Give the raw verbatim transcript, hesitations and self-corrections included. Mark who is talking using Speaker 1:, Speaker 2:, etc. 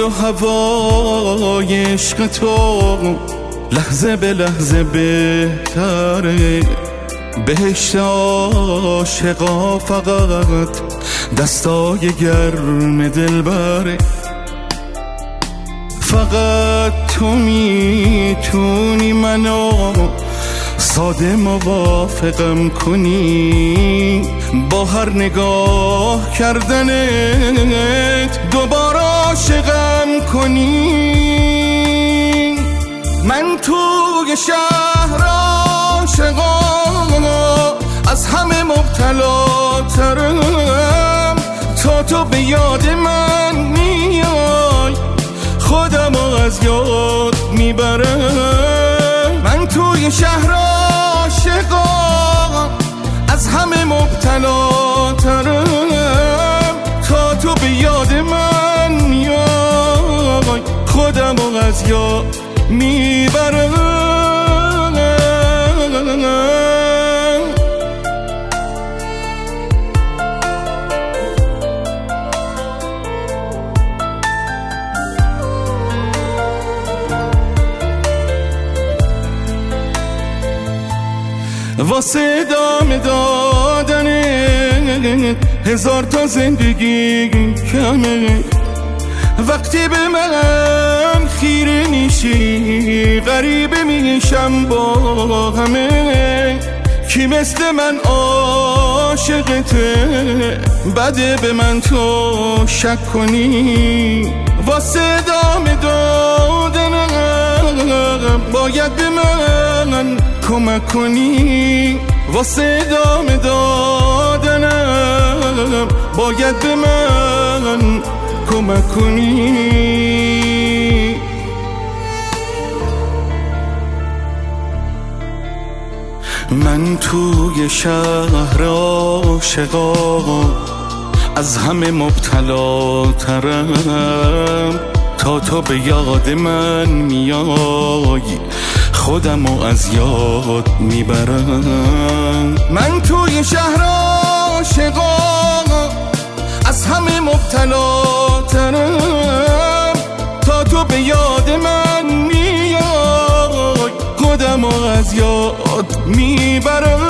Speaker 1: و هوای عشق تو لحظه به لحظه بهتره. بهشت عاشقا فقط دستای گرم دلبره. فقط تو میتونی منو ساده موافقم کنی، با هر نگاه کردنت دوباره عاشقم کنی. من توی شهر عاشقام از همه مبتلاترم، تا تو به یاد من میای خودمو از یاد میبرم. من توی شهر عاشقام از همه مبتلاترم، تا تو به یاد من میای خودمو از یاد میبرم. واسه ادامه دادن هزار تا زندگی کمه. وقتی به من خیره میشی غریبه میشم با همه. کی مثل من عاشقته بده به من تو شک کنی. واسه ادامه دادن باید به من کمک کنی. واسه ادامه دادنم باید به من کمک کنی. من توی شهر عاشقا از همه مبتلاترم، تا تو به یاد من میای خودمو از یاد میبرم. من توی شهر عاشقا از همه مبتلاترم، تا تو به یاد من میای خودمو از یاد میبرم.